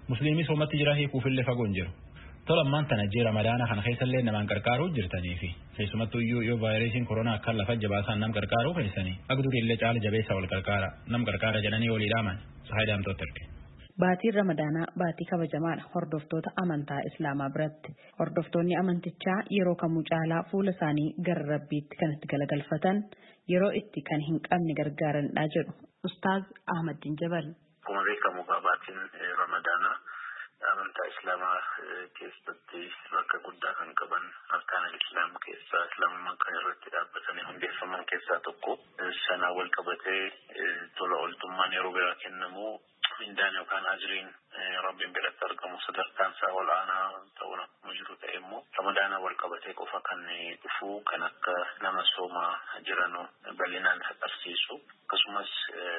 musliimii soomatti jira hiikuufillee fagoon jiru. Tolammaan tana jira Ramadaana kana keessallee namaan qarqaaruu jirtanii fi keessumattuu yoo vaayirasiin koronaa akka lafa jabaasaan nam qarqaaruu keessanii agdurillee caala jabeessa wal qarqaara nam qarqaara jedhanii walii dhaaman saayidaamtoota erge. Baatiin Ramadaanaa baatii kabajamaadha hordoftoota amantaa Islaamaa biratti. Hordoftoonni amantichaa yeroo kamuu caalaa fuula isaanii gara Rabbiitti kan itti galagalfatan yeroo itti kan hin qabne gargaaranidha jedhu Ustaaz Ahmadiin Jabal. Akkuma beekamu baatiin Ramadaanaa amantaa Islaamaa keessatti bakka guddaa kan qaban arkaan Islaam keessaa Islaamummaa kan irratti dhaabbatanii hundeeffaman keessaa tokko sana wal qabatee tola ooltummaan yeroo biraa kennamu mindaan yookaan ajriin Rabbiin biratti argamu sadarkaan isaa ol aanaa ta'uun akkuma jiru ta'e immoo Ramadaana wal qabatee qofa kan dhufu kan akka nama soomaa jiranu bal'inaan agarsiisu akkasumas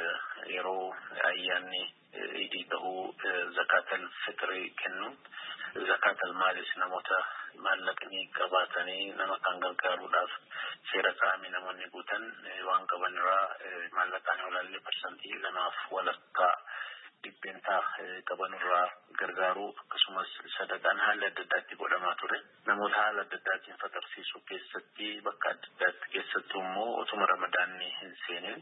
yeroo ayyaanni idii ta'uu zakaatal fitrii kennu zakaatal maalis namoota maallaqni qabaatanii nama kan gargaaruudhaaf seera kaa'ame namoonni guutan waan qaban irraa maallaqaan olaallee parsantii 2.2 dhibbeentaa qabanirraa gargaaruu akkasumas sadaqaan haala adda addaatti godhamaa ture namoota haala adda addaatiin fatarsiisuu keessatti bakka adda addaatti keessattuu immoo otuma Ramadaanni hin seenin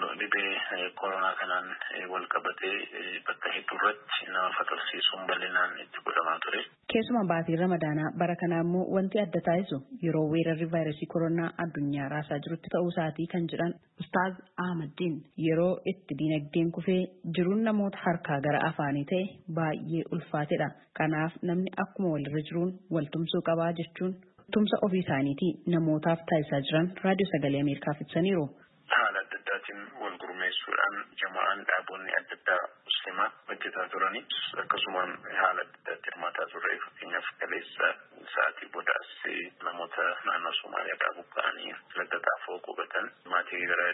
dhibee koronaa kanaan wal qabatee bakka hedduu irratti nama fatarsiisuun bal'inaan itti godhamaa ture. Keessumaa baatiin Ramadaanaa bara kanaa immoo wanti adda taasisu yeroo weerarri vaayirasii koronaa addunyaa raasaa jirutti ta'uu isaatii kan jedhan Ustaaz Ahmadiin yeroo itti dinagdeen kufee jiruun namoota harkaa gara afaanii ta'e baay'ee ulfaatedha. Kanaaf namni akkuma walirra jiruun waltumsuu qabaa jechuun tumsa ofii isaaniitii namootaaf taasisaa jiran raadiyoo sagalee Ameerikaaf ibsaniiru. Haala adda addaatiin wal gurmeessuudhaan jamaa'aan dhaabonni adda addaa musliimaa hojjetaa turanii akkasumaan haala adda addaatti hirmaataa turre fakkeenyaaf kaleessa sa'aatii boodaas namoota naannoo Somaaliyaa buqqa'anii laga Xaafoo qubatan maatii gara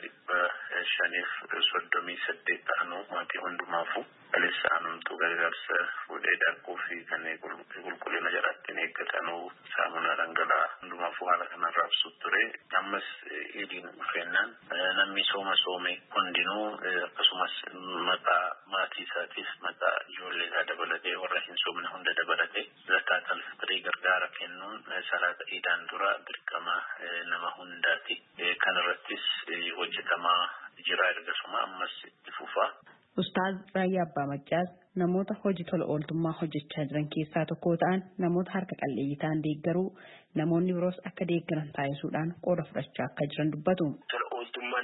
538 ta'anuu maatii hundumaafuu kaleessa aanumtuu gargaarsa fuudhee daakuu fi kanneen qulqullina jalaatti eeggatanuu saamunaa dhangala'aa hundumaafuu haala kanaan raabsuu ture. Ammas idiin dhufeennaan namni soome hundinuu akkasumas maqaa maatii isaatiif maqaa ijoollee isaa dabalatee warra hin soomne hunda dabalatee zakaatal fitrii gargaara kennuun salaata iidaan dura dirqama nama hundaati. Kan irrattis hojjetamaa jira ergasuma ammas itti fufaa. Ustaaz Raayyaa Abbaa Maccaas namoota hojii tola ooltummaa hojjechaa jiran keessaa tokko ta'an namoota harka qalleeyyii ta'an deeggaruu namoonni biroos akka deeggaran taasisuudhaan qooda fudhachaa akka jiran dubbatu. Tola ooltummaan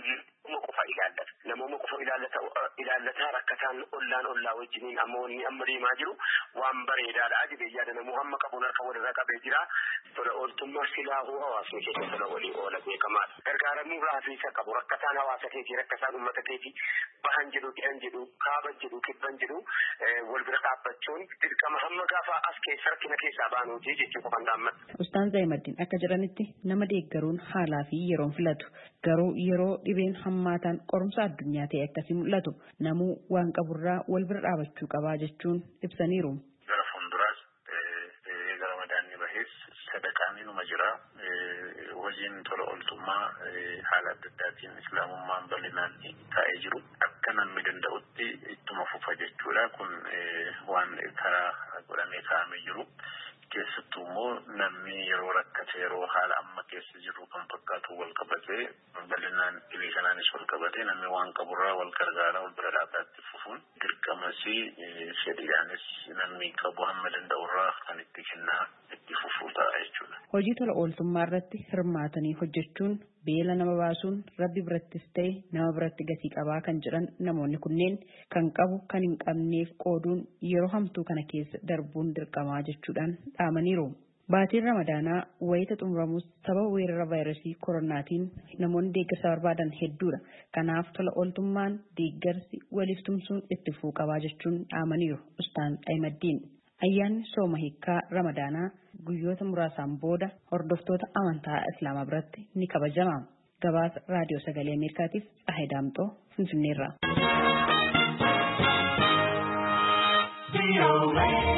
namoota qofa ilaallata rakkataan ollaa wajjiniin ammoonni amma deemaa jiru waan bareedaadha jedhee yaada namuu hamma qabuun harka walirraa qabee jira. Tola ooltummaa silaahuu hawaasni keessa tola walii oola beekamaadha. Gargaaramuu raafiisa qabu rakkataan hawaasa keetii rakkataan uummata keetii bahan jedhu dhihan jedhu kaaban jedhu kibban jedhu wal bira dhaabbachuun dirqama hamma gaafa as keessa rakkina keessaa baanuuti jechuu qofan dhaammata. Ustaaz Zaayimaddiin akka jiranitti nama deeggaruun haalaa fi yeroon filatu garuu yeroo dhibeen hammaataan qorumsa addunyaa ta'e akkasii mul'atu namuu waan qaburraa wal bira dhaabachuu qabaa jechuun ibsaniiru. Gara fuulduraas gara Ramadaanni bahees sadaqaan inuma jira. Hojiin tola ooltummaa haala adda addaatiin islaamummaan bal'inaan taa'ee jiru akka namni danda'utti ittuma fufa jechuudha. Kun waan karaa godhamee kaa'amee jiru. Keessattuu immoo namni yeroo rakkate yeroo haala amma keessa jiru kan fakkaatu wal qabatee bal'inaan dhibee kanaanis wal qabatee namni waan qaburraa wal gargaaraa wal bira dhaabaatti fufuun dirqamas fedhiidhaanis namni qabu hamma danda'urraa kan itti kennaa itti fufuu ta'a jechuudha. Hojii tola ooltummaa irratti hirmaatanii hojjechuun beela nama baasuun Rabbi birattis ta'e nama biratti gatii qabaa kan jedhan namoonni kunneen kan qabu kan hin qabneef qooduun yeroo hamtuu kana keessa darbuun dirqamaa jechuudhaan dhaamaniiru. Baatiin Ramadaanaa wayita xumuramus sababa weerara vaayirasii koronaatiin namoonni deeggarsa barbaadan hedduudha. Kanaaf tola ooltummaan deeggarsi waliif tumsuun itti fufuu qabaa jechuun dhaamaniiru Ustaaz Ahmadiin. Ayyaanni sooma hiikkaa Ramadaanaa guyyoota muraasaan booda hordoftoota amantaa Islaamaa biratti ni kabajama. Gabaasa raadiyoo sagalee Ameerikaatiif Tsahayi Daamxoo Finfinneerraa.